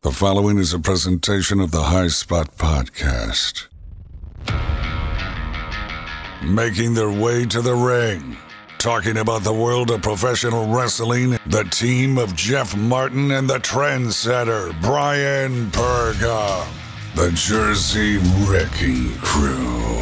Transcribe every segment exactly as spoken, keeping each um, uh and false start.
The following is a presentation of the High Spot Podcast. Making their way to the ring, talking about the world of professional wrestling, the team of Jeff Martin and the trendsetter Brian Perga, the Jersey Wrecking Crew.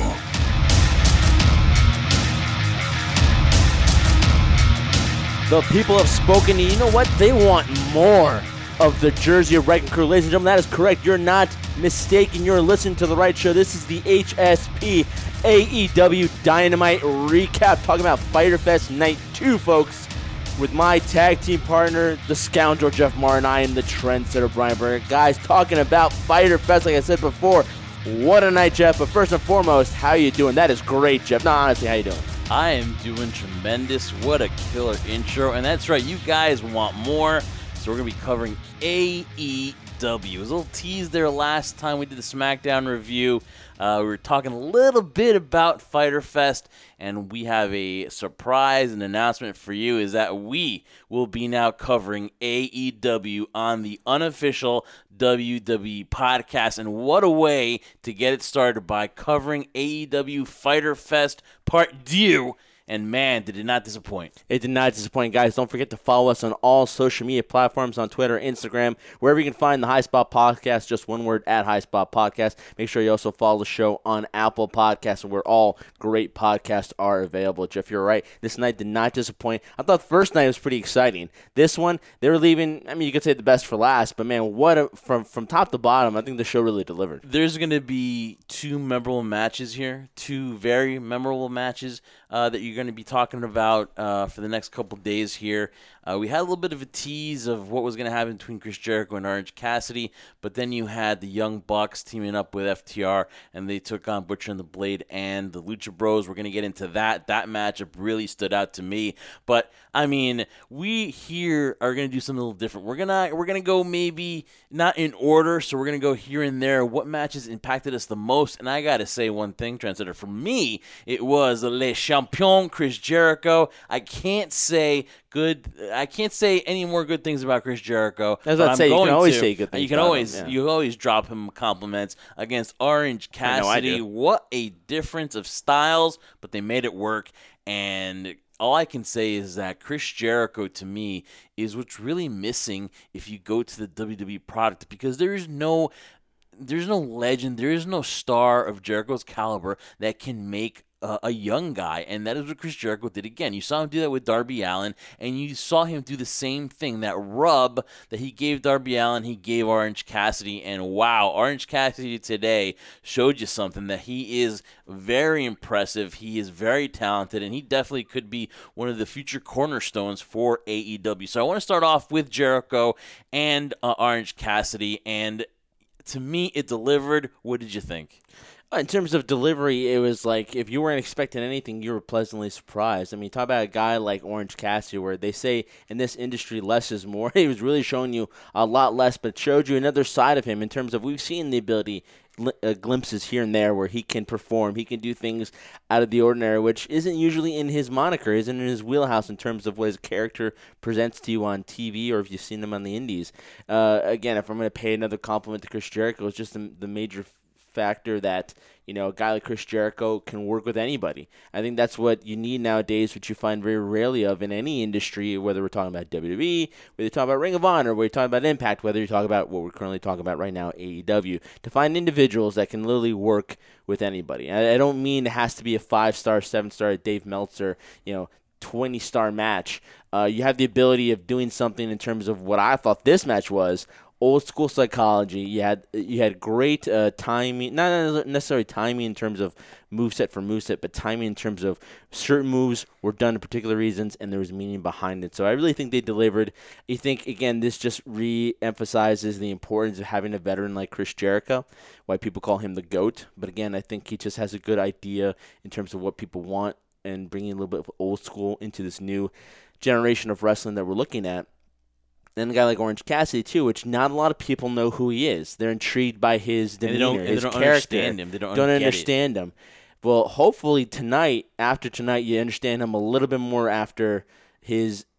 The people have spoken, and you know what? They want more of the Jersey Wrecking Crew. Ladies and gentlemen, that is correct. You're not mistaken. You're listening to the right show. This is the H S P A E W Dynamite Recap, talking about Fyter Fest Night two, folks, with my tag team partner, the scoundrel Jeff Martin. I am the trendsetter Brian Berger. Guys, talking about Fyter Fest, like I said before, what a night, Jeff. But first and foremost, how you doing? That is great, Jeff. No, honestly, how you doing? I am doing tremendous. What a killer intro. And that's right, you guys want more. So we're going to be covering A E W. It was a little tease there last time we did the SmackDown review. Uh, we were talking a little bit about Fyter Fest, and we have a surprise and announcement for you is that we will be now covering A E W on the unofficial W W E podcast. And what a way to get it started by covering A E W Fyter Fest Part two. And man, did it not disappoint. It did not disappoint, guys. Don't forget to follow us on all social media platforms, on Twitter, Instagram, wherever you can find the High Spot Podcast, just one word, at High Spot Podcast. Make sure you also follow the show on Apple Podcasts, where all great podcasts are available. Jeff, you're right. This night did not disappoint. I thought the first night was pretty exciting. This one, they were leaving, I mean, you could say the best for last, but man, what a, from, from top to bottom, I think the show really delivered. There's going to be two memorable matches here, two very memorable matches uh, that you're going to be talking about uh, for the next couple days here. Uh, we had a little bit of a tease of what was going to happen between Chris Jericho and Orange Cassidy, but then you had the Young Bucks teaming up with F T R, and they took on Butcher and the Blade and the Lucha Bros. We're going to get into that. That matchup really stood out to me. But, I mean, we here are going to do something a little different. We're going to we're gonna go maybe not in order, so we're going to go here and there. What matches impacted us the most? And I got to say one thing, Trendsetter. For me, it was Le Champion, Chris Jericho. I can't say good. I can't say any more good things about Chris Jericho. I was about to say, you can always say good things. You can always him, yeah. you always drop him compliments against Orange Cassidy. I know I what a difference of styles, but they made it work. And all I can say is that Chris Jericho, to me, is what's really missing if you go to the W W E product, because there is no, there's no legend, there is no star of Jericho's caliber that can make Uh, a young guy, and that is what Chris Jericho did again. You saw him do that with Darby Allin, and you saw him do the same thing. That rub that he gave Darby Allin, he gave Orange Cassidy, and wow, Orange Cassidy today showed you something, that he is very impressive, he is very talented, and he definitely could be one of the future cornerstones for A E W. So I want to start off with Jericho and uh, Orange Cassidy, and to me, it delivered. What did you think? In terms of delivery, it was like if you weren't expecting anything, you were pleasantly surprised. I mean, talk about a guy like Orange Cassidy, where they say in this industry less is more. He was really showing you a lot less, but showed you another side of him in terms of we've seen the ability, uh, glimpses here and there where he can perform. He can do things out of the ordinary, which isn't usually in his moniker, isn't in his wheelhouse in terms of what his character presents to you on T V or if you've seen him on the indies. Uh, again, if I'm going to pay another compliment to Chris Jericho, it's just the, the major factor that, you know, a guy like Chris Jericho can work with anybody. I think that's what you need nowadays, which you find very rarely of in any industry, whether we're talking about W W E, whether you're talking about Ring of Honor, whether you're talking about Impact, whether you're talking about what we're currently talking about right now, A E W, to find individuals that can literally work with anybody. I, I don't mean it has to be a five-star, seven-star Dave Meltzer, you know, twenty-star match. Uh, you have the ability of doing something in terms of what I thought this match was, old school psychology. You had you had great uh, timing, not necessarily timing in terms of moveset for moveset, but timing in terms of certain moves were done for particular reasons, and there was meaning behind it. So I really think they delivered. I think, again, this just re-emphasizes the importance of having a veteran like Chris Jericho, why people call him the GOAT. But again, I think he just has a good idea in terms of what people want and bringing a little bit of old school into this new generation of wrestling that we're looking at. Then a guy like Orange Cassidy, too, which not a lot of people know who he is. They're intrigued by his demeanor, and his they don't character. Understand him. They don't, don't understand him. Well, hopefully tonight, after tonight, you understand him a little bit more after his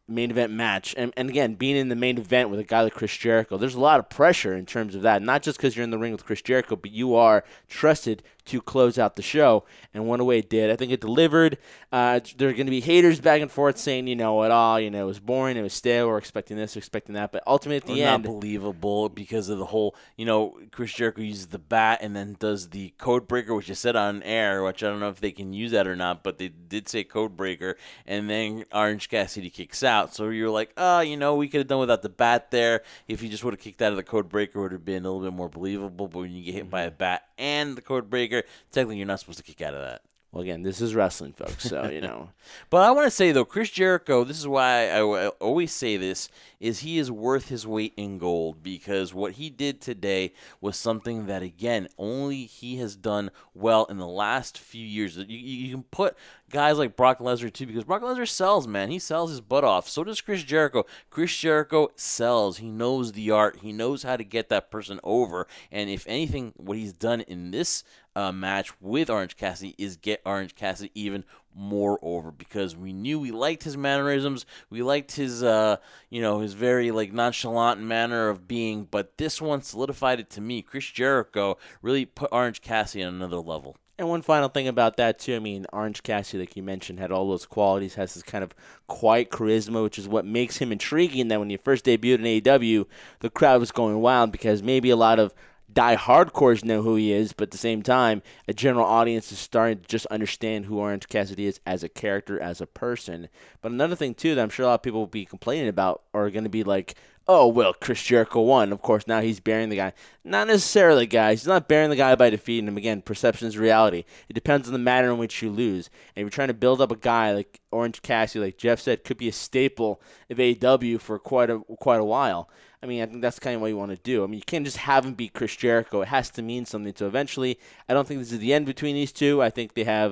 main event match. And, and again, being in the main event with a guy like Chris Jericho, there's a lot of pressure in terms of that. Not just because you're in the ring with Chris Jericho, but you are trusted to close out the show. And one way it did. I think it delivered. Uh, there are going to be haters back and forth saying, you know, it all, you know, it was boring, it was stale, we're expecting this, we're expecting that. But ultimately at the or end. Not believable because of the whole, you know, Chris Jericho uses the bat and then does the code breaker, which is said on air, which I don't know if they can use that or not, but they did say code breaker. And then Orange Cassidy kicks out. So you're like, oh, you know, we could have done without the bat there. If you just would have kicked out of the code breaker, it would have been a little bit more believable. But when you get hit mm-hmm. by a bat and the code breaker, technically you're not supposed to kick out of that. Well, again, this is wrestling, folks, so, you know. But I want to say, though, Chris Jericho, this is why I, I always say this, is he is worth his weight in gold because what he did today was something that, again, only he has done well in the last few years. You, you can put guys like Brock Lesnar, too, because Brock Lesnar sells, man. He sells his butt off. So does Chris Jericho. Chris Jericho sells. He knows the art. He knows how to get that person over. And if anything, what he's done in this Uh, match with Orange Cassidy is get Orange Cassidy even more over because we knew we liked his mannerisms, we liked his, uh, you know, his very like nonchalant manner of being. But this one solidified it to me. Chris Jericho really put Orange Cassidy on another level. And one final thing about that, too, I mean, Orange Cassidy, like you mentioned, had all those qualities, has this kind of quiet charisma, which is what makes him intriguing, that when he first debuted in A E W, the crowd was going wild because maybe a lot of die hardcores know who he is, but at the same time, a general audience is starting to just understand who Orange Cassidy is as a character, as a person. But another thing, too, that I'm sure a lot of people will be complaining about are going to be like, oh, well, Chris Jericho won. Of course, now he's burying the guy. Not necessarily, guys. He's not burying the guy by defeating him. Again, perception is reality. It depends on the manner in which you lose. And if you're trying to build up a guy like Orange Cassidy, like Jeff said, could be a staple of A E W for quite a quite a while. I mean, I think that's kind of what you want to do. I mean, you can't just have him beat Chris Jericho. It has to mean something. So eventually, I don't think this is the end between these two. I think they have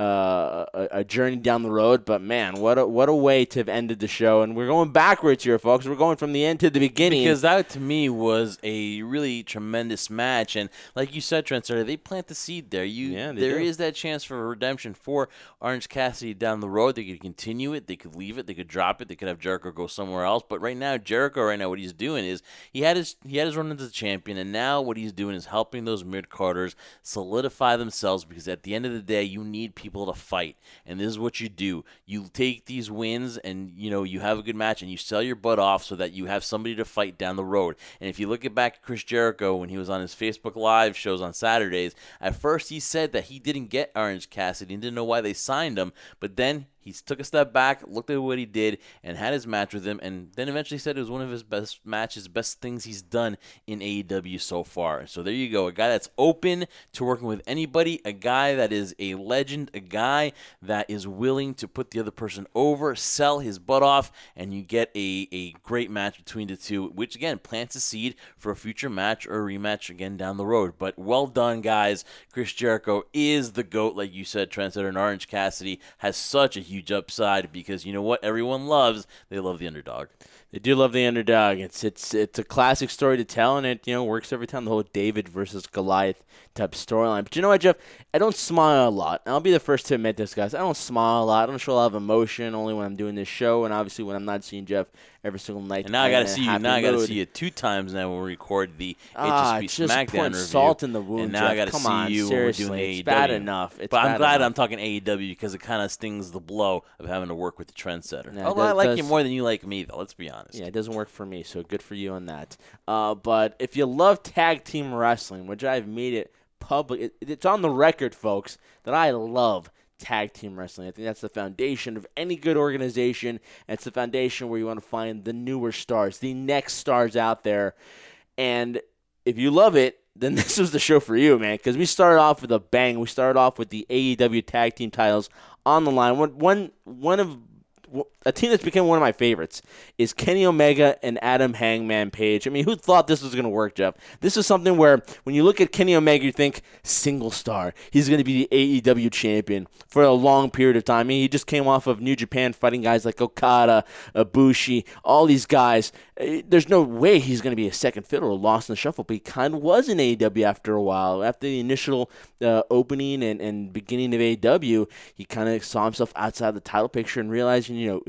uh, a, a journey down the road. But, man, what a, what a way to have ended the show. And we're going backwards here, folks. We're going from the end to the beginning. Because that, to me, was a really tremendous match. And like you said, Trent, they plant the seed there. You, yeah, there do. is that chance for redemption for Orange Cassidy down the road. They could continue it. They could leave it. They could drop it. They could have Jericho go somewhere else. But right now, Jericho, right now, what he's doing is he had his he had his run into the champion, and now what he's doing is helping those mid-carders solidify themselves because at the end of the day, you need people to fight. And this is what you do. You take these wins and, you know, you have a good match and you sell your butt off so that you have somebody to fight down the road. And if you look at back at Chris Jericho when he was on his Facebook Live shows on Saturdays, at first he said that he didn't get Orange Cassidy and didn't know why they signed him, but then he took a step back, looked at what he did, and had his match with him, and then eventually said it was one of his best matches, best things he's done in A E W so far. So there you go, a guy that's open to working with anybody, a guy that is a legend, a guy that is willing to put the other person over, sell his butt off, and you get a, a great match between the two, which, again, plants a seed for a future match or a rematch again down the road. But well done, guys. Chris Jericho is the GOAT, like you said, Trendsetter, and Orange Cassidy has such a huge huge upside because you know what everyone loves? They love the underdog. They do love the underdog. It's it's it's a classic story to tell, and it you know works every time. The whole David versus Goliath type storyline. But you know what, Jeff? I don't smile a lot. I'll be the first to admit this, guys. I don't smile a lot. I don't show a lot of emotion only when I'm doing this show, and obviously when I'm not seeing Jeff every single night. And now I got to see you. Now I got to see you two times now when we record the ah, H S P SmackDown review. Salt in the wound, and now Jeff. I got to Come see on, you seriously. when we're doing it's A E W. bad enough. It's but I'm bad glad enough. I'm talking A E W because it kind of stings the blow of having to work with the Trendsetter. Yeah, Although does, I like does, you more than you like me, though. Let's be honest. Yeah, it doesn't work for me, so good for you on that. Uh, but if you love tag team wrestling, which I've made it public, it, it's on the record, folks, that I love tag team wrestling. I think that's the foundation of any good organization. And it's the foundation where you want to find the newer stars, the next stars out there. And if you love it, then this was the show for you, man, because we started off with a bang. We started off with the A E W tag team titles on the line. One, one, one of a team that's become one of my favorites is Kenny Omega and Adam Hangman Page. I mean, who thought this was going to work, Jeff? This is something where when you look at Kenny Omega, you think single star. He's going to be the A E W champion for a long period of time. I mean, he just came off of New Japan fighting guys like Okada, Ibushi, all these guys. There's no way he's going to be a second fiddle or lost in the shuffle, but he kind of was in A E W after a while. After the initial uh, opening and, and beginning of A E W, he kind of saw himself outside the title picture and realized, you know,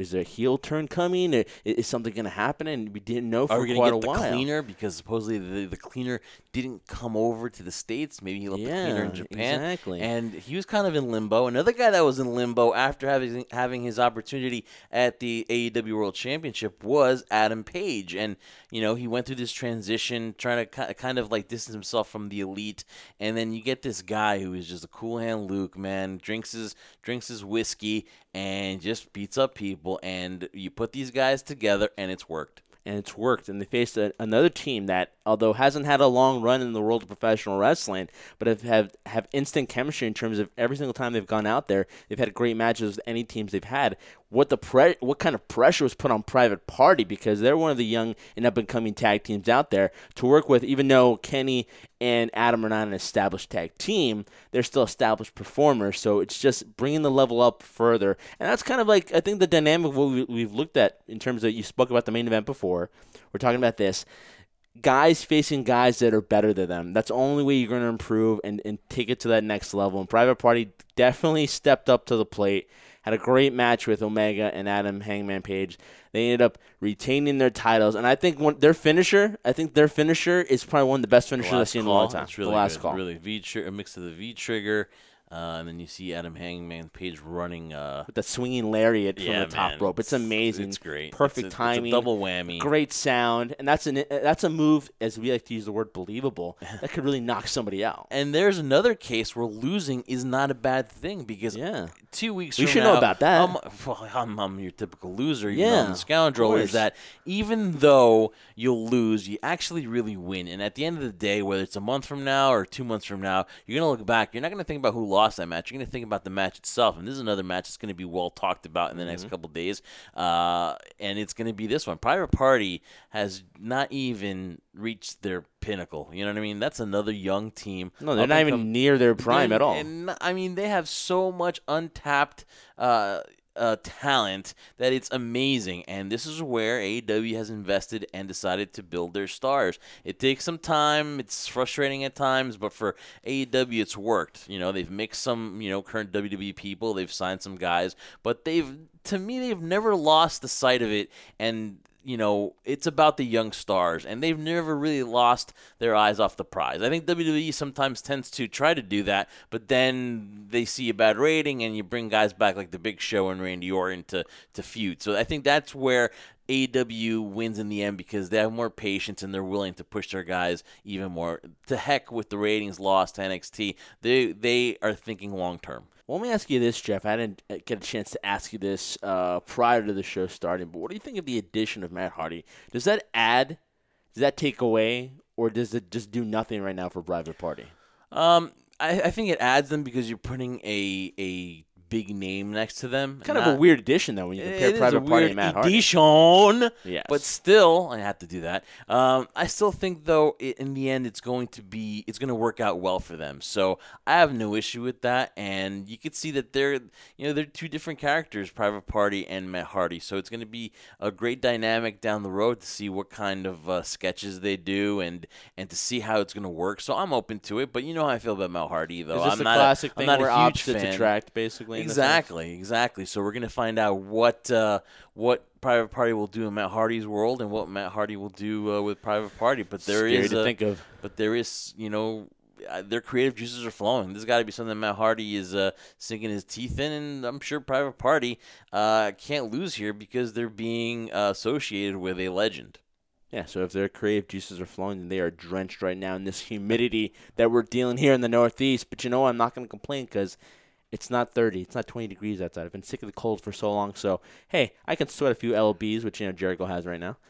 is there a heel turn coming? Is, is something going to happen? And we didn't know for Are we quite gonna a get the while. cleaner because supposedly the, the cleaner didn't come over to the States? Maybe he left Yeah, the cleaner in Japan. exactly. And he was kind of in limbo. Another guy that was in limbo after having having his opportunity at the A E W World Championship was Adam Page. And, you know, he went through this transition trying to kind of like distance himself from the elite. And then you get this guy who is just a cool hand Luke, man, drinks his, drinks his whiskey and just beats up people. And you put these guys together and it's worked. And it's worked. And they faced a, another team that, although hasn't had a long run in the world of professional wrestling, but have, have have instant chemistry in terms of every single time they've gone out there, they've had great matches with any teams they've had. What the pre- what kind of pressure was put on Private Party, because they're one of the young and up-and-coming tag teams out there to work with. Even though Kenny and Adam are not an established tag team, they're still established performers, so it's just bringing the level up further. And that's kind of like, I think, the dynamic of what we, we've looked at in terms of, you spoke about the main event before. We're talking about this. Guys facing guys that are better than them. That's the only way you're going to improve and, and take it to that next level. And Private Party definitely stepped up to the plate, had a great match with Omega and Adam Hangman Page. They ended up retaining their titles. And I think one, their finisher, I think their finisher is probably one of the best finishers I've seen in a long time. It's really the last good. call. Really, V tri- a mix of the V trigger. Uh, and then you see Adam Hangman Page running uh, with the swinging lariat from yeah, the top man, rope. It's, it's amazing. It's great. Perfect it's a, timing. It's a double whammy. Great sound. And that's an that's a move, as we like to use the word believable, that could really knock somebody out. And there's another case where losing is not a bad thing, because yeah. two weeks we from should now, know about that. I'm, well, I'm, I'm your typical loser, even yeah, though I'm the scoundrel, is that even though you'll lose, you actually really win. And at the end of the day, whether it's a month from now or two months from now, you're going to look back. You're not going to think about who lost that match. You're going to think about the match itself. And this is another match that's going to be well talked about in the mm-hmm. next couple of days. Uh, and it's going to be this one. Private Party has not even reached their pinnacle. You know what I mean? That's another young team. No, they're not even come, near their prime at all. And, I mean, they have so much untapped uh, uh, talent that it's amazing. And this is where A E W has invested and decided to build their stars. It takes some time. It's frustrating at times, but for A E W, it's worked. You know, they've mixed some, you know, current W W E people. They've signed some guys, but they've, to me, they've never lost the sight of it. And you know, it's about the young stars, and they've never really lost their eyes off the prize. I think W W E sometimes tends to try to do that, but then they see a bad rating, and you bring guys back like The Big Show and Randy Orton to, to feud. So I think that's where A E W wins in the end, because they have more patience and they're willing to push their guys even more. To heck with the ratings lost to N X T. They, they are thinking long-term. Well, let me ask you this, Jeff. I didn't get a chance to ask you this uh, prior to the show starting, but what do you think of the addition of Matt Hardy? Does that add, does that take away, or does it just do nothing right now for Private Party? Um, I, I think it adds them, because you're putting a a big name next to them. Kind Not, of a weird addition, though, when you compare Private Party and Matt Hardy. Addition, yes. But still, I have to do that. Um, I still think, though, it, in the end, it's going to be, it's going to work out well for them. So I have no issue with that, and you could see that they're, you know, they're two different characters, Private Party and Matt Hardy. So it's going to be a great dynamic down the road to see what kind of uh, sketches they do, and and to see how it's going to work. So I'm open to it, but you know how I feel about Matt Hardy, though. Is this I'm the not classic a, thing I'm not where a huge opposites fan. attract, basically? Exactly, exactly. So we're gonna find out what uh, what Private Party will do in Matt Hardy's world, and what Matt Hardy will do uh, with Private Party. But there Scary is to a, think of. But there is, you know, uh, their creative juices are flowing. This has got to be something that Matt Hardy is uh, sinking his teeth in, and I'm sure Private Party uh, can't lose here, because they're being uh, associated with a legend. Yeah, so if their creative juices are flowing, then they are drenched right now in this humidity that we're dealing here in the Northeast. But you know what? I'm not going to complain, because it's not thirty. It's not twenty degrees outside. I've been sick of the cold for so long. So, hey, I can sweat a few L Bs, which, you know, Jericho has right now.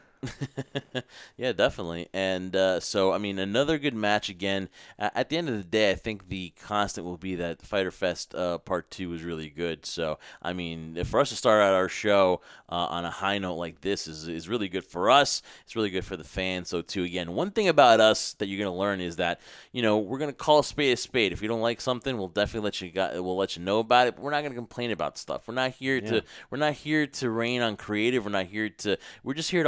Yeah, definitely. And uh, so, I mean, another good match again. Uh, at the end of the day, I think the constant will be that Fyter Fest uh, Part two was really good. So, I mean, for us to start out our show uh, on a high note like this is is really good for us. It's really good for the fans. So, too, again, one thing about us that you're going to learn is that, you know, we're going to call a spade a spade. If you don't like something, we'll definitely let you got, we'll let you know about it. But we're not going to complain about stuff. We're not here yeah. to we're not here to rain on creative. We're not here to. We're just here to offer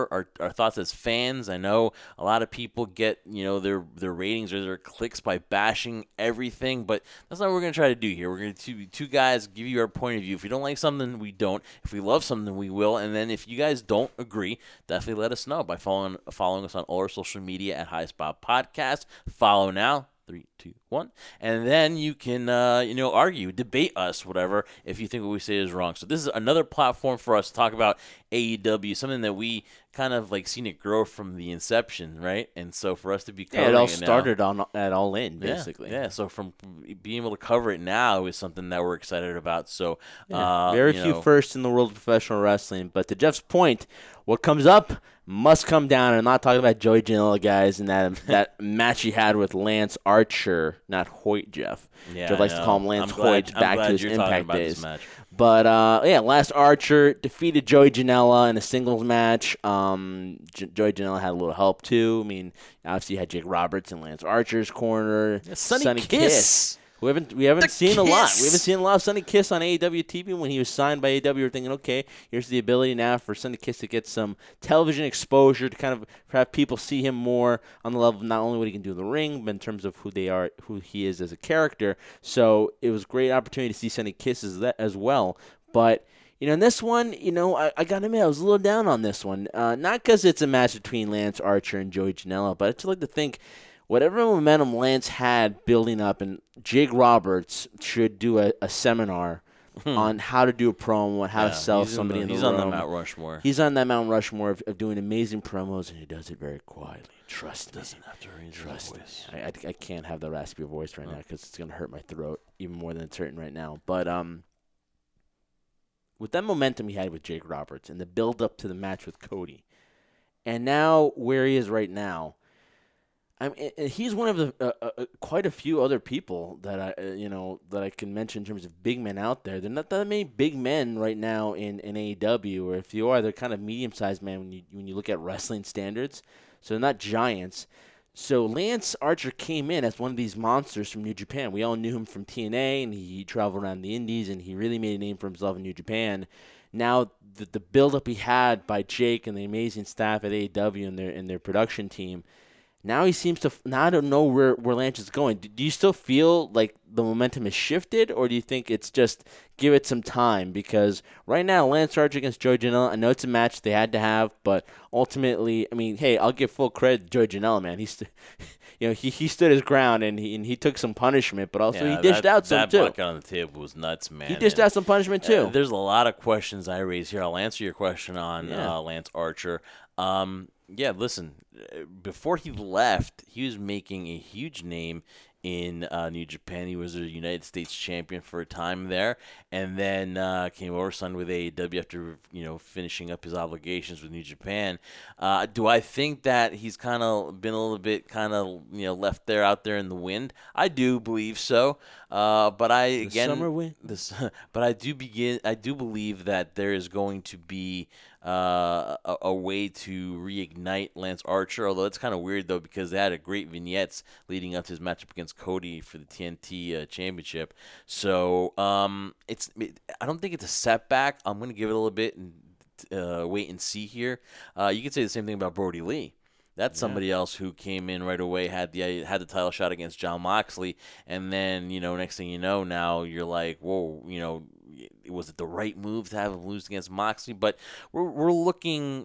our, our, our thoughts as fans. I know a lot of people get, you know, their their ratings or their clicks by bashing everything, but that's not what we're going to try to do here. We're going to be two guys, give you our point of view. If we don't like something, we don't. If we love something, we will. And then if you guys don't agree, definitely let us know by following following us on all our social media at High Spot Podcast. Follow now. Three, two, one. And then you can, uh, you know, argue, debate us, whatever, if you think what we say is wrong. So this is another platform for us to talk about A E W, something that we kind of like seen it grow from the inception, right? And so for us to be covering yeah, it all it started now, on at All In, basically. Yeah, yeah, so from being able to cover it now is something that we're excited about. So yeah, uh, very you few know, firsts in the world of professional wrestling. But to Jeff's point, what comes up must come down. I'm not talking about Joey Janela, guys, and that that match he had with Lance Archer, not Hoyt, Jeff. Yeah, Jeff likes to call him Lance Hoyt back to his Impact days. But, uh, yeah, Lance Archer defeated Joey Janela in a singles match. Um, J- Joey Janela had a little help, too. I mean, obviously you had Jake Roberts in Lance Archer's corner. Yeah, Sonny, Sonny Kiss. Kiss. We haven't we haven't The seen Kiss. a lot. We haven't seen a lot of Sonny Kiss on A E W T V. When he was signed by A E W, we were thinking, okay, here's the ability now for Sonny Kiss to get some television exposure, to kind of have people see him more on the level of not only what he can do in the ring, but in terms of who they are, who he is as a character. So it was a great opportunity to see Sonny Kiss as, that, as well. But you know, in this one, you know, I, I got to admit, I was a little down on this one. Uh, not because it's a match between Lance Archer and Joey Janela, but I just like to think whatever momentum Lance had building up, and Jake Roberts should do a, a seminar on how to do a promo and how yeah, to sell he's somebody in the, in the he's room. on the Mount Rushmore. He's on that Mount Rushmore of, of doing amazing promos, and he does it very quietly. Trust me. Doesn't have to raise Trust his me. voice. I, I, I can't have the raspy voice right now because it's going to hurt my throat even more than it's hurting right now. But um, with that momentum he had with Jake Roberts and the build-up to the match with Cody, and now where he is right now, I mean, he's one of the uh, uh, quite a few other people that I uh, you know that I can mention in terms of big men out there. There are not that many big men right now in, in A E W, or if you are, they're kind of medium-sized men when you when you look at wrestling standards. So they're not giants. So Lance Archer came in as one of these monsters from New Japan. We all knew him from T N A, and he traveled around the Indies, and he really made a name for himself in New Japan. Now the the build-up he had by Jake and the amazing staff at A E W and their and their production team. Now he seems to. Now I don't know where, where Lance is going. Do, do you still feel like the momentum has shifted, or do you think it's just give it some time? Because right now, Lance Archer against Joey Janela, I know it's a match they had to have, but ultimately, I mean, hey, I'll give full credit to Joey Janela, man. He's, you know, he, he stood his ground and he and he took some punishment, but also yeah, he dished that, out some that too. That bucket on the table was nuts, man. He dished and, out some punishment too. Uh, there's a lot of questions I raise here. I'll answer your question on Yeah. uh, Lance Archer. Um, yeah, listen, before he left, he was making a huge name in uh, New Japan. He was a United States champion for a time there, and then uh, came over, signed with A E W after you know finishing up his obligations with New Japan. Uh, do I think that he's kind of been a little bit kind of you know left there out there in the wind? I do believe so, uh, but I The again summer wind. this, but I do begin. I do believe that there is going to be uh, a, a way to reignite Lance Archer. Although it's kind of weird though because they had a great vignettes leading up to his matchup against Cody for the T N T uh, Championship. So um, it's. It, I don't think it's a setback. I'm going to give it a little bit and uh, wait and see here. Uh, you could say the same thing about Brody Lee. That's somebody yeah. else who came in right away, had the had the title shot against Jon Moxley, and then you know next thing you know, now you're like, whoa, you know, was it the right move to have him lose against Moxley? But we're we're looking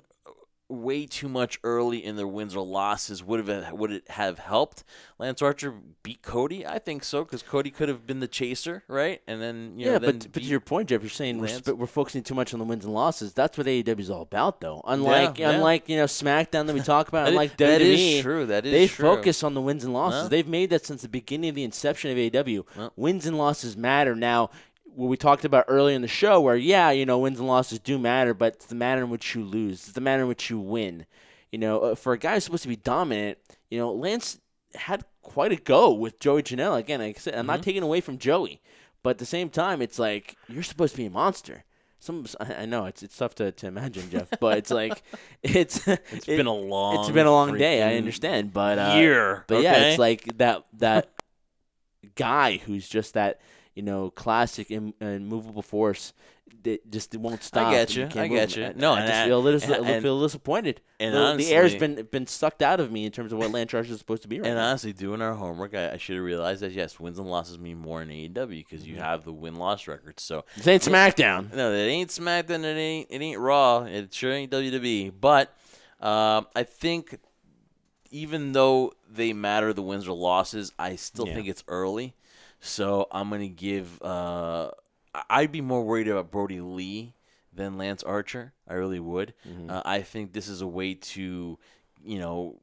way too much early in their wins or losses. Would have would it have helped Lance Archer beat Cody? I think so, because Cody could have been the chaser, right? And then you yeah, know, then but but to your point, Jeff, you're saying we're, Lance. sp- we're focusing too much on the wins and losses. That's what A E W is all about, though. Unlike Yeah, yeah. unlike you know SmackDown that we talk about, That is- unlike that W W E, is true. That is they true. focus on the wins and losses. Well. They've made that since the beginning of the inception of A E W. Well. Wins and losses matter. Now, what we talked about earlier in the show, where yeah, you know, wins and losses do matter, but it's the manner in which you lose. It's the manner in which you win. You know, uh, for a guy who's supposed to be dominant, you know, Lance had quite a go with Joey Janela. Again, like I said, I'm Mm-hmm. not taking away from Joey, but at the same time, it's like you're supposed to be a monster. Some, I know it's it's tough to, to imagine, Jeff, but it's like it's It's it, been a long. it's been a long day. I freaking understand, but uh, year. But yeah, okay? it's like that that guy who's just that. you know, classic and immovable force that just won't stop. I get you. can't I move get him. you. And No, I and just I- feel, a little, and- I feel disappointed. and the, the air's honestly- been been sucked out of me in terms of what Lance Archer is supposed to be right And now. honestly, doing our homework, I, I should have realized that, yes, wins and losses mean more in A E W because you have the win-loss record. So This ain't SmackDown. No, it ain't SmackDown. It ain't. It ain't Raw. It sure ain't W W E. But um, I think even though they matter, the wins or losses, I still Yeah. think it's early. So I'm gonna give. Uh, I- I'd be more worried about Brody Lee than Lance Archer. I really would. Mm-hmm. Uh, I think this is a way to, you know,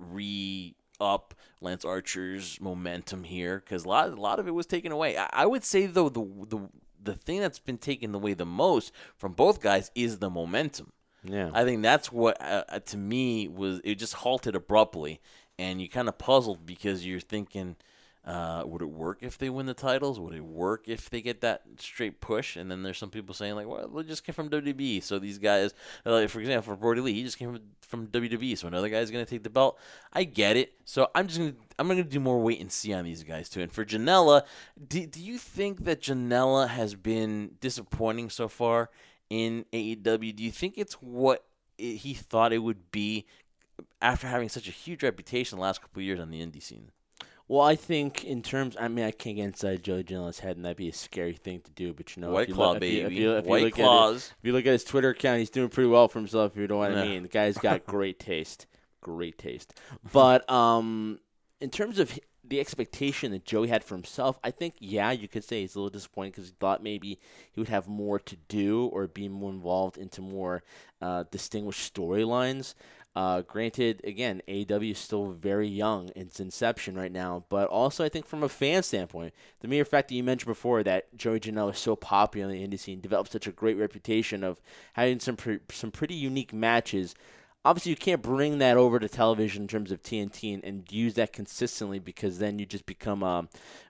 re up Lance Archer's momentum here because a lot, a lot of it was taken away. I, I would say though the the the thing that's been taken away the most from both guys is the momentum. Yeah. I think that's what uh, uh, to me was it just halted abruptly, and you kind of puzzled because you're thinking, uh, would it work if they win the titles? Would it work if they get that straight push? And then there's some people saying like, well, they just came from W W E, so these guys, uh, like for example, for Brody Lee, he just came from, from W W E, so another guy's gonna take the belt. I get it, so I'm just gonna I'm gonna do more wait and see on these guys too. And for Janela, do do you think that Janela has been disappointing so far in A E W? Do you think it's what it, he thought it would be after having such a huge reputation the last couple of years on the indie scene? Well, I think in terms, I mean, I can't get inside Joey Janela's head, and that'd be a scary thing to do. But you know, White if you Claw, look, if you, baby. if you, if you White look Claws. At it, if you look at his Twitter account, he's doing pretty well for himself. If you know what Yeah. I mean, the guy's got great taste, great taste. But um, in terms of the expectation that Joey had for himself, I think, yeah, you could say he's a little disappointed because he thought maybe he would have more to do or be more involved into more uh, distinguished storylines. Uh, granted, again, A E W is still very young in its inception right now, but also I think from a fan standpoint, the mere fact that you mentioned before that Joey Janela is so popular in the indie scene, developed such a great reputation of having some pre- some pretty unique matches. Obviously, you can't bring that over to television in terms of T N T and, and use that consistently because then you just become um,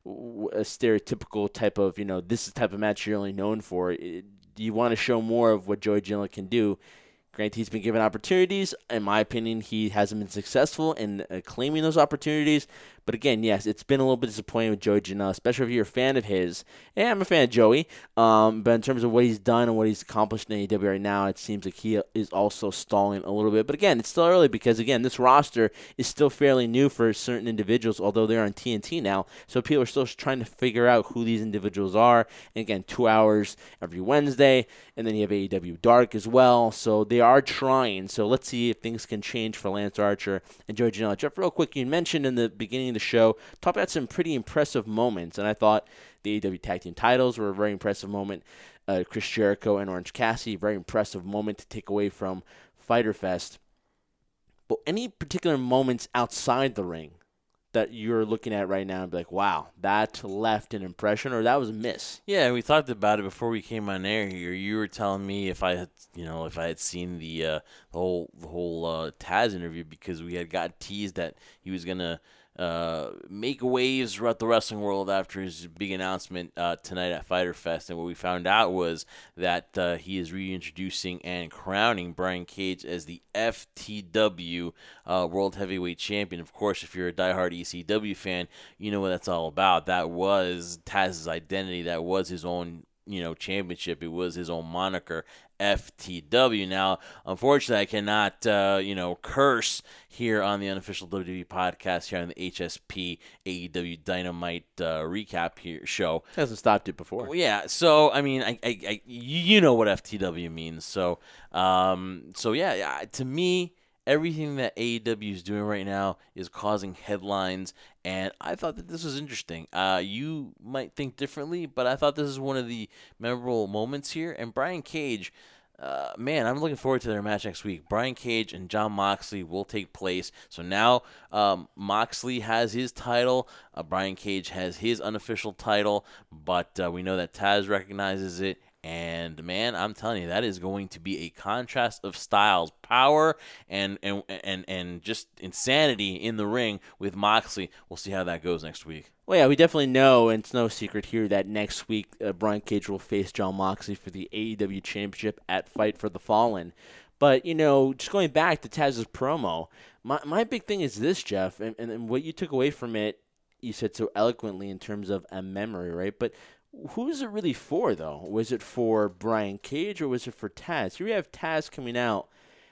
a stereotypical type of, you know, this is the type of match you're only known for. It, you want to show more of what Joey Janela can do. Granted, he's been given opportunities. In my opinion, he hasn't been successful in uh, claiming those opportunities. But again, yes, it's been a little bit disappointing with Joey Janela, especially if you're a fan of his. Yeah, I'm a fan of Joey. Um, but in terms of what he's done and what he's accomplished in A E W right now, it seems like he is also stalling a little bit. But again, it's still early because, again, this roster is still fairly new for certain individuals, although they're on T N T now. So people are still trying to figure out who these individuals are. And again, two hours every Wednesday. And then you have A E W Dark as well. So they are trying. So let's see if things can change for Lance Archer and Joey Janela. Jeff, real quick, you mentioned in the beginning of the show, talked about some pretty impressive moments. And I thought the A E W Tag Team titles were a very impressive moment. Uh, Chris Jericho and Orange Cassidy, very impressive moment to take away from Fyter Fest. But any particular moments outside the ring that you're looking at right now and be like, wow, that left an impression or that was a miss? Yeah, we talked about it before we came on air here. You were telling me if I had, you know, if I had seen the uh, the whole the whole uh, Taz interview because we had got teased that he was gonna uh, make waves throughout the wrestling world after his big announcement uh, tonight at Fyter Fest. And what we found out was that uh, he is reintroducing and crowning Brian Cage as the F T W uh, World Heavyweight Champion. Of course, if you're a diehard E C W fan, you know what that's all about. That was Taz's identity. That was his own, you know, championship. It was his own moniker, F T W. Now, unfortunately, I cannot, uh, you know, curse here on the unofficial W W E podcast here on the H S P A E W Dynamite uh, recap here show. Hasn't stopped it before. Well, yeah, so I mean, I, I, I, you know what F T W means. So, um, so yeah, yeah, to me, everything that A E W is doing right now is causing headlines, and I thought that this was interesting. Uh, you might think differently, but I thought this is one of the memorable moments here. And Brian Cage, uh, man, I'm looking forward to their match next week. Brian Cage and Jon Moxley will take place. So now um, Moxley has his title. Uh, Brian Cage has his unofficial title, but uh, we know that Taz recognizes it. And man, I'm telling you, that is going to be a contrast of styles, power, and and and and just insanity in the ring with Moxley. We'll see how that goes next week. Well, yeah, we definitely know, and it's no secret here, that next week uh, Brian Cage will face Jon Moxley for the A E W Championship at Fight for the Fallen. But, you know, just going back to Taz's promo, my my big thing is this, Jeff, and, and, and what you took away from it, you said so eloquently in terms of a memory, right? But who's it really for, though? Was it for Brian Cage or was it for Taz? Here we have Taz coming out,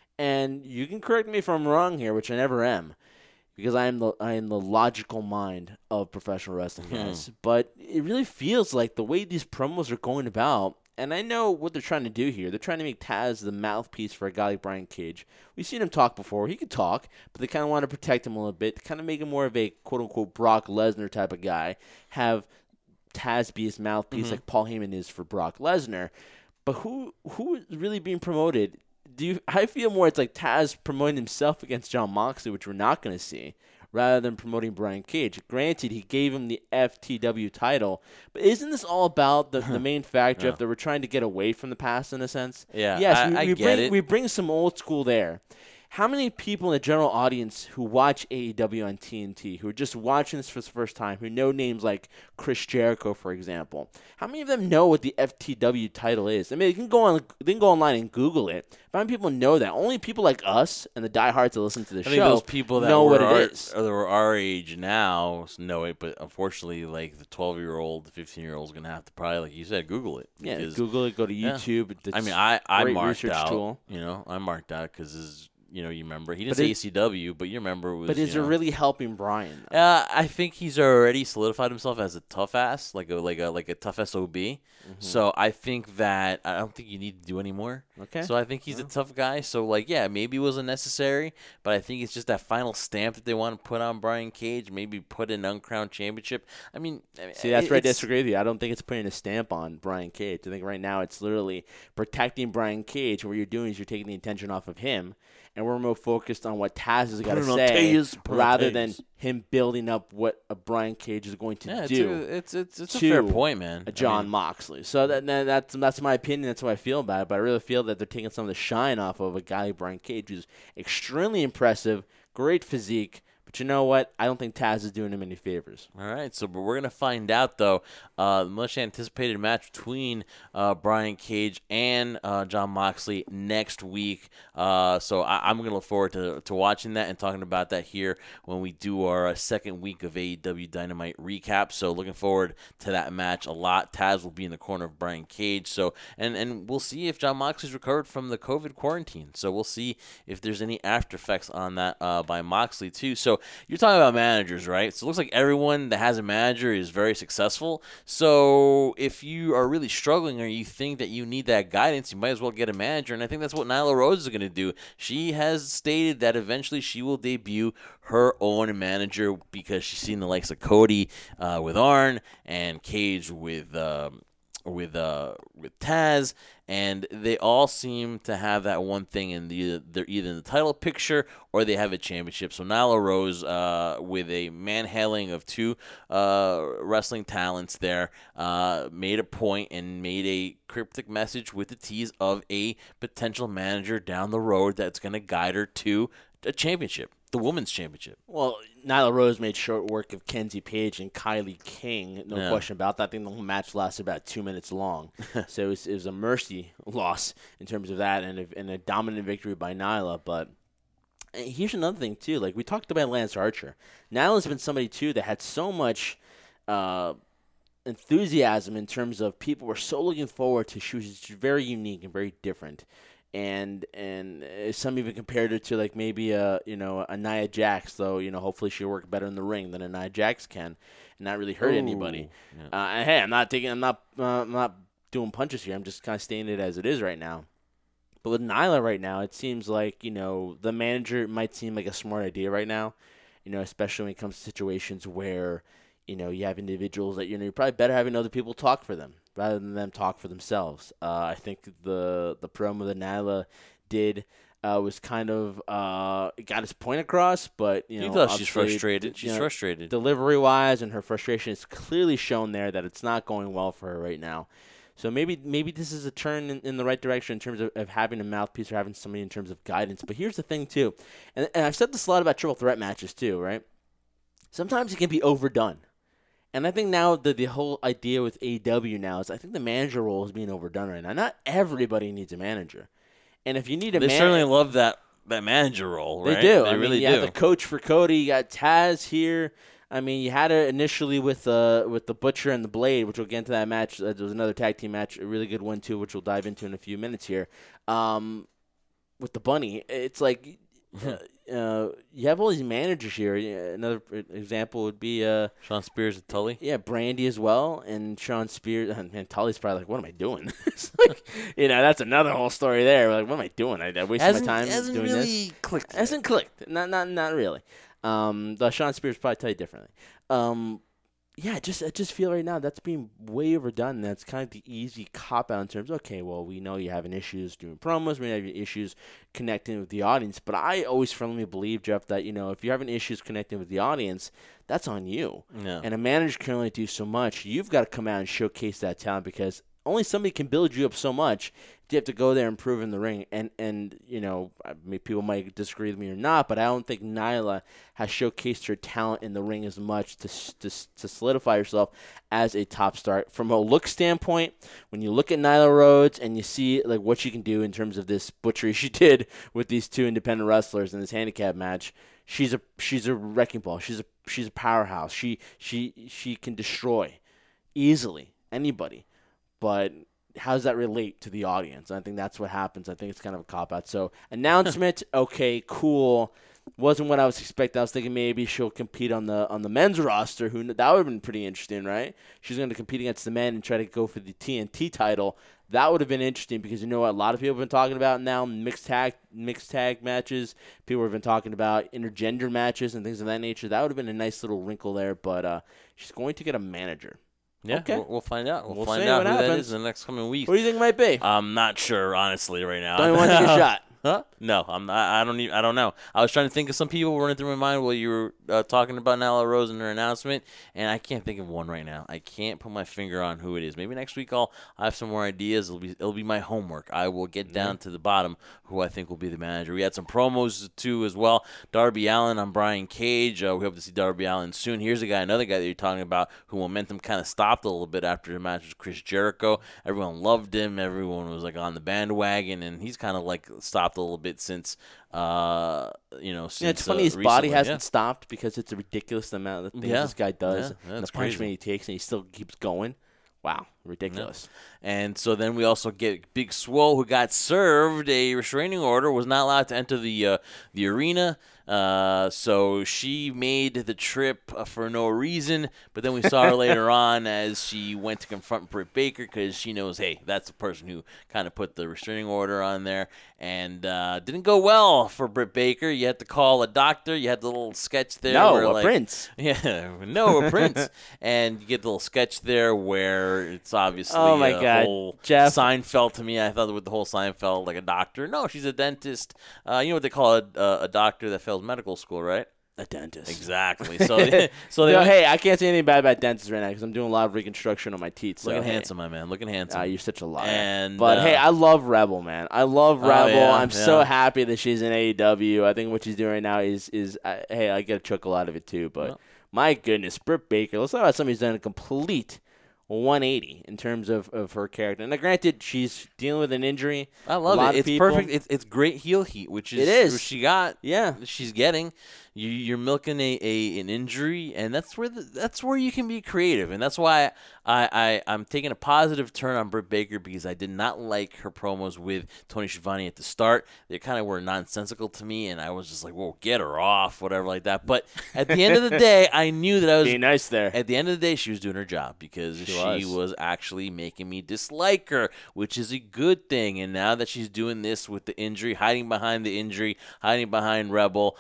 and you can correct me if I'm wrong here, which I never am, because I am the I am the logical mind of professional wrestling, guys. Hmm. But it really feels like the way these promos are going about, and I know what they're trying to do here. They're trying to make Taz the mouthpiece for a guy like Brian Cage. We've seen him talk before. He could talk, but they kind of want to protect him a little bit, kind of make him more of a quote-unquote Brock Lesnar type of guy, have Taz be his mouthpiece mm-hmm. like Paul Heyman is for Brock Lesnar. But who who is really being promoted? Do you? I feel more it's like Taz promoting himself against Jon Moxley, which we're not going to see, rather than promoting Brian Cage. Granted, he gave him the F T W title, but isn't this all about the, the main fact, Jeff, yeah. that we're trying to get away from the past in a sense? Yeah, yes, I, we, I we get bring, it. We bring some old school there. How many people in the general audience who watch A E W on T N T, who are just watching this for the first time, who know names like Chris Jericho, for example, how many of them know what the F T W title is? I mean, they can go on, they can go online and Google it. But how many people know that? Only people like us and the diehards that listen to the I show think those people that know were what our, it is. Or that were our age now know it, but unfortunately, like the twelve-year-old, the fifteen-year-old is going to have to probably, like you said, Google it. Yeah, because, Google it, go to YouTube. Yeah. I mean, I, I great marked research out, tool. you know, I marked out because you know, you remember. He didn't but say it, E C W, but you remember it was. But is you it know, really helping Brian? Though? Uh, I think he's already solidified himself as a tough ass, like a like a like a tough S O B. Mm-hmm. So I think that I don't think you need to do any more. Okay. So I think he's yeah. a tough guy. So like, yeah, maybe it was unnecessary, but I think it's just that final stamp that they want to put on Brian Cage. Maybe put an uncrowned championship. I mean, see, that's where I disagree with you. I don't think it's putting a stamp on Brian Cage. I think right now it's literally protecting Brian Cage. What you're doing is you're taking the attention off of him, and we're more focused on what Taz has got to say, Taz, rather Taz. than him building up what a Brian Cage is going to yeah, do. It's a, it's it's, it's a fair point, man. A John I mean, Moxley. So that, that that's that's my opinion. That's how I feel about it. But I really feel that they're taking some of the shine off of a guy like Brian Cage, who's extremely impressive, great physique. But you know what? I don't think Taz is doing him any favors. All right, so but we're going to find out, though, uh, the much anticipated match between uh, Brian Cage and uh, Jon Moxley next week. Uh, so I- I'm going to look forward to, to watching that and talking about that here when we do our uh, second week of A E W Dynamite recap. So looking forward to that match a lot. Taz will be in the corner of Brian Cage. So and, and we'll see if Jon Moxley's recovered from the COVID quarantine. So we'll see if there's any after effects on that uh, by Moxley, too. So you're talking about managers, right? So it looks like everyone that has a manager is very successful. So if you are really struggling or you think that you need that guidance, you might as well get a manager. And I think that's what Nyla Rose is going to do. She has stated that eventually she will debut her own manager because she's seen the likes of Cody uh, with Arn and Cage with um, with uh, with Taz, and they all seem to have that one thing in the they're either in the title picture or they have a championship. So Nyla Rose, uh, with a manhandling of two uh, wrestling talents there, uh, made a point and made a cryptic message with the tease of a potential manager down the road that's going to guide her to a championship. The women's championship. Well, Nyla Rose made short work of Kenzie Page and Kylie King. No yeah. question about that. I think the whole match lasted about two minutes long. so it was, it was a mercy loss in terms of that and a, and a dominant victory by Nyla. But here's another thing, too. Like, we talked about Lance Archer. Nyla's been somebody, too, that had so much uh, enthusiasm in terms of people were so looking forward to. She was very unique and very different. And and some even compared her to like maybe a you know a Nia Jax, though you know hopefully she'll work better in the ring than a Nia Jax can, and not really hurt Ooh, anybody. Yeah. Uh, and hey, I'm not taking, I'm not, uh, I'm not doing punches here. I'm just kind of stating it as it is right now. But with Nyla right now, it seems like you know the manager might seem like a smart idea right now, you know, especially when it comes to situations where you know you have individuals that you know you're probably better having other people talk for them rather than them talk for themselves. Uh, I think the the promo that Nyla did uh, was kind of uh, got his point across, but you know, you thought she's frustrated. She's you know, frustrated. Delivery wise, and her frustration is clearly shown there that it's not going well for her right now. So maybe maybe this is a turn in, in the right direction in terms of, of having a mouthpiece or having somebody in terms of guidance. But here's the thing too, and, and I've said this a lot about triple threat matches too, right? Sometimes it can be overdone. And I think now the, the whole idea with A E W now is I think the manager role is being overdone right now. Not everybody needs a manager. And if you need a They man- certainly love that, that manager role, right? They do. They I mean, really you do. have the coach for Cody. You got Taz here. I mean, you had it initially with uh with the Butcher and the Blade, which we'll get into that match. There was another tag team match, a really good one too, which we'll dive into in a few minutes here. Um, with the Bunny, it's like uh, uh, you have all these managers here. Another example would be uh Sean Spears and Tully. Yeah, Brandy as well, and Sean Spears and Tully's probably like, "What am I doing?" It's like, you know, that's another whole story there. Like, what am I doing? I, I wasted hasn't, my time hasn't doing really this. Clicked. Hasn't clicked. Not not not really. Um, the Sean Spears probably tell you differently. Um, yeah, I just I just feel right now that's being way overdone. That's kind of the easy cop out in terms of, okay, well, we know you're having issues doing promos, we have issues connecting with the audience, but I always firmly believe, Jeff, that, you know, if you're having issues connecting with the audience, that's on you. Yeah. And a manager can only do so much. You've got to come out and showcase that talent, because only somebody can build you up so much. You have to go there and prove in the ring. And, and you know, I mean, people might disagree with me or not, but I don't think Nyla has showcased her talent in the ring as much to, to, to solidify herself as a top star. From a look standpoint, when you look at Nyla Rhodes and you see like what she can do in terms of this butchery she did with these two independent wrestlers in this handicap match, she's a she's a wrecking ball. She's a she's a powerhouse. She she she can destroy easily anybody. But how does that relate to the audience? I think that's what happens. I think it's kind of a cop-out. So, announcement, okay, cool. Wasn't what I was expecting. I was thinking maybe she'll compete on the on the men's roster. Who That would have been pretty interesting, right? She's going to compete against the men and try to go for the T N T title. That would have been interesting, because you know what a lot of people have been talking about now, mixed tag mixed tag matches. People have been talking about intergender matches and things of that nature. That would have been a nice little wrinkle there, but uh, she's going to get a manager. Yeah, okay. we'll, we'll find out. We'll, We'll find see out what who happens. that is in the next coming weeks. What do you think it might be? I'm not sure, honestly, right now. Don't you want to take a shot? Huh? No, I'm not. I don't. Even, I don't know. I was trying to think of some people running through my mind while you were uh, talking about Nyla Rose and her announcement, and I can't think of one right now. I can't put my finger on who it is. Maybe next week I'll I have some more ideas. It'll be it'll be my homework. I will get down mm-hmm. to the bottom who I think will be the manager. We had some promos too as well. Darby Allin on Brian Cage. Uh, we hope to see Darby Allin soon. Here's a guy, another guy that you're talking about, who momentum kind of stopped a little bit after the match with Chris Jericho. Everyone loved him. Everyone was like on the bandwagon, and he's kind of like stopped a little bit since. Uh, you know, since, yeah, it's funny uh, his recently. body hasn't yeah. stopped, because it's a ridiculous amount of things yeah. this guy does. Yeah, and the crazy. punishment he takes, and he still keeps going. Wow, ridiculous. Yeah. And so then we also get Big Swole, who got served a restraining order, was not allowed to enter the uh, the arena. Uh, so she made the trip uh, for no reason, but then we saw her later on as she went to confront Britt Baker, because she knows, hey, that's the person who kind of put the restraining order on there, and uh, didn't go well for Britt Baker. You had to call a doctor. You had the little sketch there. No, where, a like, prince. Yeah, no, a prince. And you get the little sketch there where it's obviously oh my a God. whole Jeff. Seinfeld to me. I thought with the whole Seinfeld, like a doctor. No, she's a dentist. Uh, you know what they call a, a, a doctor that fails medical school, right? A dentist. Exactly. So, they, so they no, went, hey, I can't say anything bad about dentists right now, because I'm doing a lot of reconstruction on my teeth. So, looking hey. handsome, my man. Looking handsome. Uh, you're such a liar. And, but uh, hey, I love Rebel, man. I love Oh, Rebel. yeah, I'm yeah. so happy that she's in A E W. I think what she's doing right now is is uh, hey, I get a chuckle out of it too. But Well. my goodness, Britt Baker. Let's talk about somebody who's done a complete one eighty in terms of, of her character. Now, granted, she's dealing with an injury. I love a lot it. of It's people- perfect. It's, it's great heel heat, which is It is. what she got. Yeah. She's getting. You, you're milking a, a an injury, and that's where the, that's where you can be creative, and that's why I, I I'm taking a positive turn on Britt Baker, because I did not like her promos with Tony Schiavone at the start. They kind of were nonsensical to me, and I was just like, "Whoa, get her off," whatever like that. But at the end of the day, I knew that I was Being nice there. At the end of the day, she was doing her job, because She she, was. was. actually making me dislike her, which is a good thing. And now that she's doing this with the injury, hiding behind the injury, hiding behind Rebel,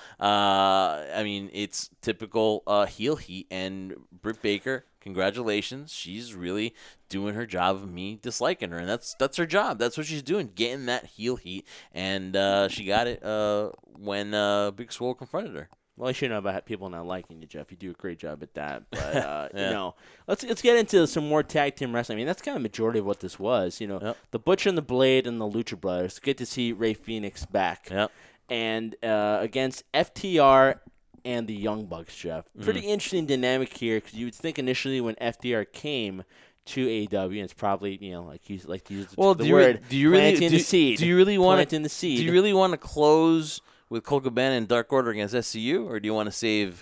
uh, I mean, it's typical uh, heel heat. And Britt Baker, congratulations. She's really doing her job of me disliking her. And that's that's her job. That's what she's doing, getting that heel heat. And uh, she got it uh, when uh, Big Swole confronted her. Well, I should know about people not liking you, Jeff. You do a great job at that. But uh, Yeah. you know, let's let's get into some more tag team wrestling. I mean, that's kind of the majority of what this was. You know, Yep. the Butcher and the Blade and the Lucha Brothers. Good to see Rey Fenix back. Yep. And uh, against F T R and the Young Bucks, Jeff. Pretty interesting dynamic here, because you would think initially when F T R came to A E W, and it's probably, you know, like you like to use the, Well, the do you, word do you really planting do, the seed. Do you really want planting to the seed. Do you really want to close with Colt Cabana and Dark Order against S C U, or do you want to save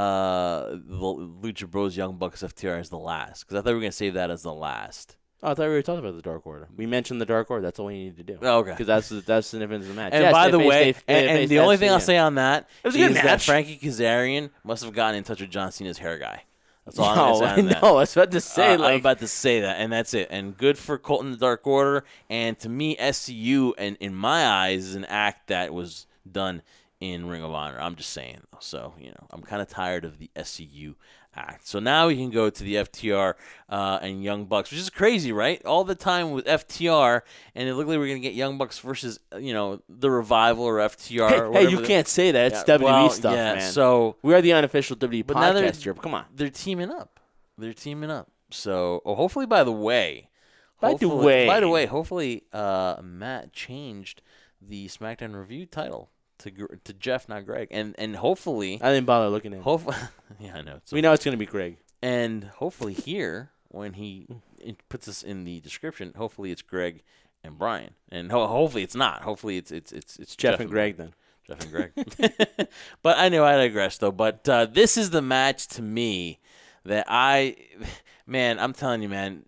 uh, the Lucha Bros Young Bucks F T R as the last? Because I thought we were going to save that as the last. Oh, I thought we were talking about the Dark Order. We mentioned the Dark Order. That's all we need to do. Oh, okay. Because that's, that's the significance of the match. And yes, by the faced, way, they, they, and, they and the only thing I'll yeah. say on that it was a is good that match. Frankie Kazarian must have gotten in touch with John Cena's hair guy. That's all no, I'm going to say on that. No, I was about to say, uh, like, I'm about to say that, and that's it. And good for Colton the Dark Order. And to me, S C U, and in my eyes, is an act that was done in Ring of Honor. I'm just saying. So, you know, I'm kind of tired of the S C U act. So now we can go to the F T R uh, and Young Bucks, which is crazy, right? All the time with F T R, and it looked like we are going to get Young Bucks versus, you know, the Revival or F T R. hey, or hey, you the, can't say that. It's yeah, W W E well, stuff, yeah, man. So we are the unofficial W W E but now they're- podcast here. But come on. they're teaming up. They're teaming up. So, oh, hopefully, by the way, By the hopefully- way. by the way, hopefully, uh, Matt changed the SmackDown Review title to Gr- to Jeff, not Greg, and and hopefully, I didn't bother looking at him. hopefully, yeah, I know. So, We know it's going to be Greg. and hopefully here when he it puts us in the description, hopefully it's Greg and Brian, and ho- hopefully it's not. Hopefully it's it's it's it's Jeff, Jeff, and Greg, then. Jeff and Greg. But I know I digress, though. But uh, this is the match to me that I, man, I'm telling you, man,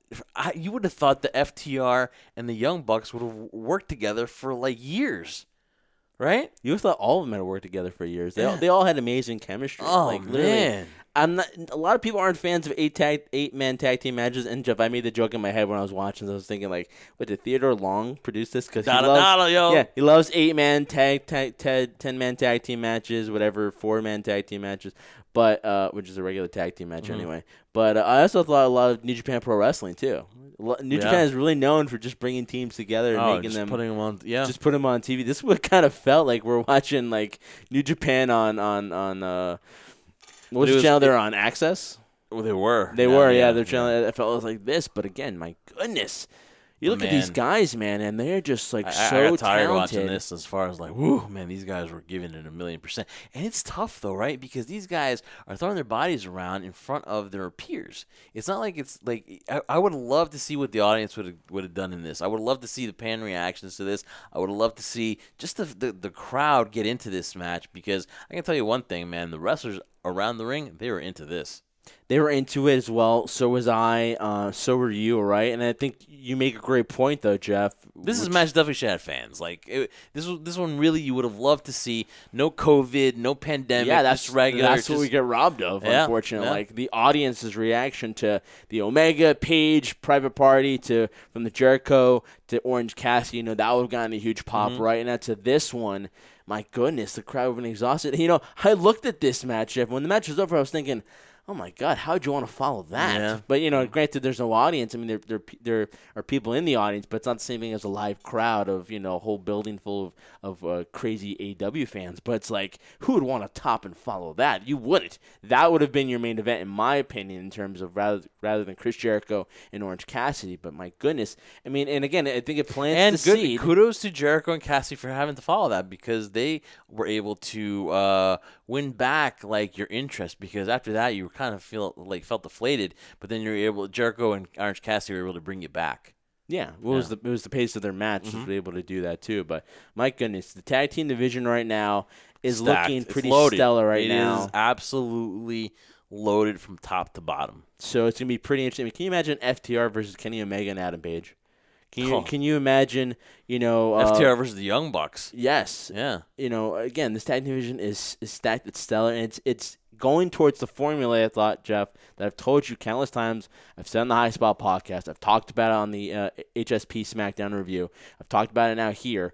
I, you would have thought the F T R and the Young Bucks would have worked together for like years, right? You thought all of them had worked together for years. They, Yeah. all, they all had amazing chemistry. Oh, like, literally. man. I'm not. A lot of people aren't fans of eight tag, eight man tag team matches. And Jeff, I made the joke in my head when I was watching. I was thinking like, "Wait, did Theodore Long produce this? Because he Dada, loves, dada, yo. yeah, he loves eight man tag, tag, tag, ten man tag team matches, whatever, four man tag team matches, but uh, which is a regular tag team match Mhm. anyway. But uh, I also thought a lot of New Japan Pro Wrestling too. Lo- New Yeah. Japan is really known for just bringing teams together and Oh, making just them putting them on, yeah. just put them on T V. This is what kind of felt like we're watching like New Japan on on on uh, what was It the was- channel it- they're on? Access. well, they were. They Yeah, were, yeah. yeah, Their yeah. channel. It felt like this, but again, my goodness, you look at these Man. guys, man, and they're just like I, so I got tired talented. watching this as far as like, whoo, man, these guys were giving it a million percent. And it's tough, though, right? Because these guys are throwing their bodies around in front of their peers. It's not like it's like, I, I would love to see what the audience would have would have done in this. I would love to see the pan reactions to this. I would love to see just the, the, the crowd get into this match, because I can tell you one thing, man, the wrestlers around the ring, they were into this. They were into it as well. So was I. Uh, so were you, right? And I think you make a great point, though, Jeff. This is a which- match definitely should have fans. Like it, this, was, this one really you would have loved to see. No COVID, no pandemic. Yeah, that's just regular. That's what just- we get robbed of, Yeah, unfortunately. yeah. Like the audience's reaction to the Omega, Page, Private Party, to from the Jericho to Orange Cassidy, you know, that would have gotten a huge pop, Mm-hmm. right? And then to this one, my goodness, the crowd would have been exhausted. You know, I looked at this match, Jeff. When the match was over, I was thinking, oh my God, how'd you want to follow that? Yeah. But you know, granted, there's no audience. I mean, there there there are people in the audience, but it's not the same thing as a live crowd of, you know, a whole building full of of uh, crazy A E W fans. But it's like, who would want to top and follow that? You wouldn't. That would have been your main event, in my opinion, in terms of rather rather than Chris Jericho and Orange Cassidy. But my goodness, I mean, and again, I think it plants And the good seed. kudos to Jericho and Cassie for having to follow that, because they were able to uh, win back like your interest, because after that you were kind of feel like felt deflated, but then you're able Jericho and Orange Cassidy were able to bring you back. Yeah, well, it was Yeah. the it was the pace of their match Mhm. to be able to do that too. But my goodness, the tag team division right now is Stacked. looking It's pretty loaded. stellar right It now. is absolutely loaded from top to bottom. So it's gonna be pretty interesting. I mean, can you imagine F T R versus Kenny Omega and Adam Page? Can you Oh. can you imagine? You know, uh, F T R versus the Young Bucks. Yes. Yeah. You know, again, this tag division is is stacked. It's stellar, and it's it's going towards the formula. I thought, Jeff, that I've told you countless times. I've said on the High Spot podcast. I've talked about it on the uh, H S P SmackDown review. I've talked about it now here.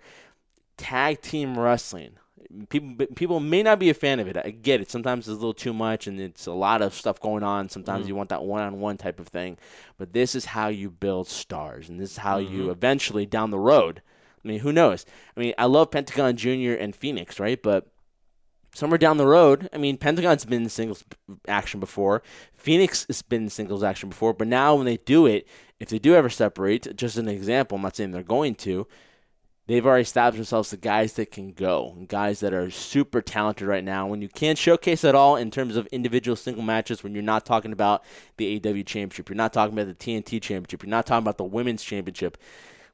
Tag team wrestling. People people may not be a fan of it. I get it. Sometimes it's a little too much, and it's a lot of stuff going on. Sometimes Mhm. you want that one-on-one type of thing. But this is how you build stars, and this is how you Mhm. eventually, down the road, I mean, who knows? I mean, I love Pentagon Junior and Phoenix, right? But somewhere down the road, I mean, Pentagon's been in singles action before. Phoenix has been in singles action before. But now when they do it, if they do ever separate, just an example, I'm not saying they're going to, they've already established themselves the guys that can go, and guys that are super talented right now. When you can't showcase at all in terms of individual single matches, when you're not talking about the A E W Championship, you're not talking about the T N T Championship, you're not talking about the Women's Championship,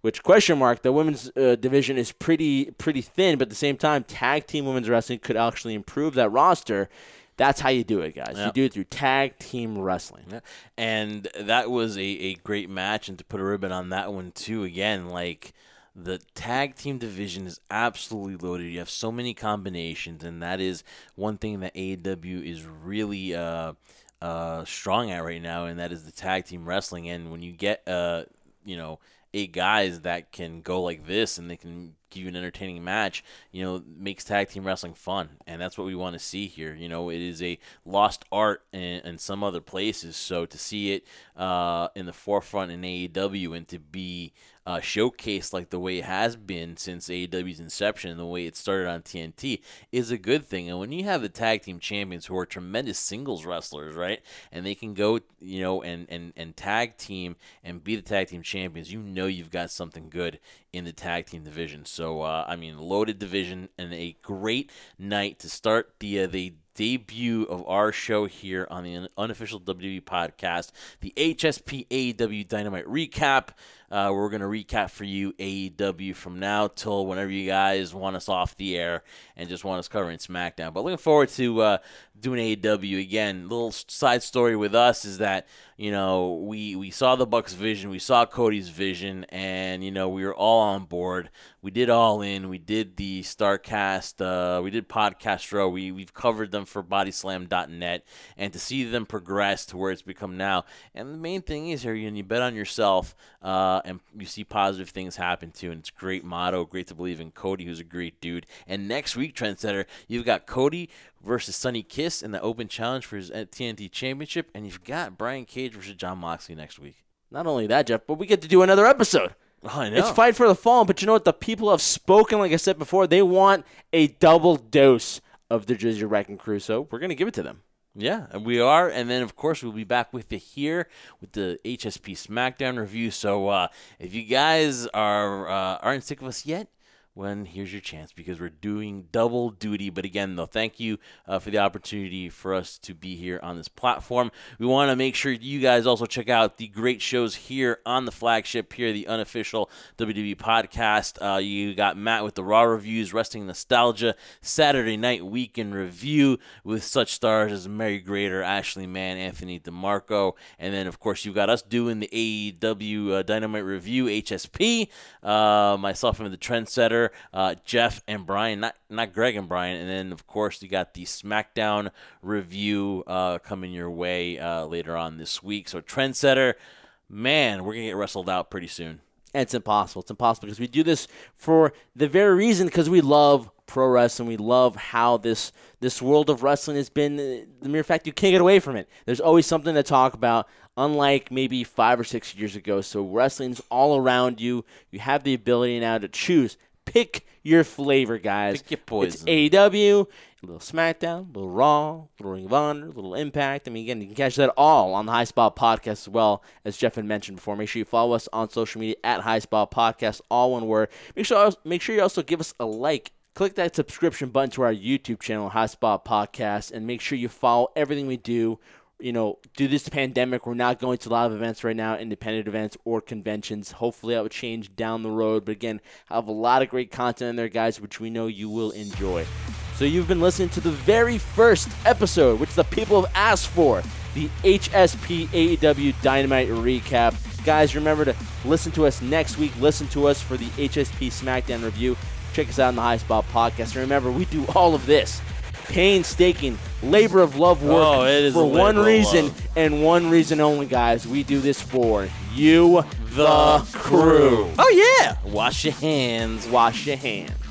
which question mark, the women's uh, division is pretty pretty thin, but at the same time, tag team women's wrestling could actually improve that roster. That's how you do it, guys. Yep. You do it through tag team wrestling. Yeah. And that was a, a great match, and to put a ribbon on that one, too, again, like, the tag team division is absolutely loaded. You have so many combinations, and that is one thing that A E W is really uh, uh, strong at right now, and that is the tag team wrestling. And when you get, uh, you know, eight guys that can go like this and they can give you an entertaining match, you know, makes tag team wrestling fun, and that's what we want to see here. You know, it is a lost art in, in some other places, so to see it uh, in the forefront in A E W and to be uh, showcased like the way it has been since A E W's inception and the way it started on T N T is a good thing. And when you have the tag team champions who are tremendous singles wrestlers, right, and they can go, you know, and, and, and tag team and be the tag team champions, you know you've got something good in the tag team division. So, uh, I mean, loaded division and a great night to start the uh, the debut of our show here on the unofficial W W E podcast, the H S P A E W Dynamite recap. Uh, we're going to recap for you A E W from now till whenever you guys want us off the air and just want us covering SmackDown. But looking forward to uh, doing A E W again. Little side story with us is that, you know, we, we saw the Bucks' vision, we saw Cody's vision, and, you know, we were all on board. We did All In, we did the StarCast, uh, we did Podcast Row, we, we've covered them for Body Slam dot net, and to see them progress to where it's become now. And the main thing is here, you, you bet on yourself, uh, and you see positive things happen too, and it's a great motto, great to believe in Cody, who's a great dude. And next week, Trendsetter, you've got Cody versus Sonny Kiss in the open challenge for his T N T Championship, and you've got Brian Cage versus Jon Moxley next week. Not only that, Jeff, but we get to do another episode. Oh, I know. It's Fight for the Fallen, but you know what? The people have spoken, like I said before. They want a double dose of the Jersey Wrecking Crew, so we're going to give it to them. Yeah, and we are, and then, of course, we'll be back with you here with the H S P SmackDown review. So uh, if you guys are, uh, aren't sick of us yet, well, here's your chance, because we're doing double duty. But again, though, thank you uh, for the opportunity for us to be here on this platform. We want to make sure you guys also check out the great shows here on the flagship here, the unofficial W W E podcast. Uh, you got Matt with the Raw Reviews, Wrestling Nostalgia, Saturday Night Weekend Review with such stars as Mary Grader, Ashley Mann, Anthony DeMarco. And then, of course, you've got us doing the A E W uh, Dynamite Review, H S P, uh, myself and the Trendsetter. Uh, Jeff and Brian, not not Greg and Brian, and then of course you got the SmackDown review uh, coming your way uh, later on this week. So Trendsetter, man, we're gonna get wrestled out pretty soon. And it's impossible. It's impossible because we do this for the very reason, because we love pro wrestling. We love how this this world of wrestling has been. The mere fact you can't get away from it. There's always something to talk about, unlike maybe five or six years ago. So wrestling's all around you. You have the ability now to choose. Pick your flavor, guys. Pick your poison. It's A E W, a little SmackDown, a little Raw, a little Ring of Honor, a little Impact. I mean, again, you can catch that all on the High Spot Podcast as well, as Jeff had mentioned before. Make sure you follow us on social media at High Spot Podcast, all one word. Make sure, make sure you also give us a like. Click that subscription button to our YouTube channel, High Spot Podcast, and make sure you follow everything we do. You know, due to this pandemic, we're not going to a lot of events right now, independent events or conventions. Hopefully that will change down the road. But again, I have a lot of great content in there, guys, which we know you will enjoy. So you've been listening to the very first episode, which the people have asked for, the H S P A E W Dynamite recap. Guys, remember to listen to us next week. Listen to us for the H S P SmackDown review. Check us out on the High Spot Podcast. And remember, we do all of this painstaking labor of love work oh, it is for one reason love. and one reason only, guys. We do this for you, the, the crew. Oh, yeah. Wash your hands. Wash your hands.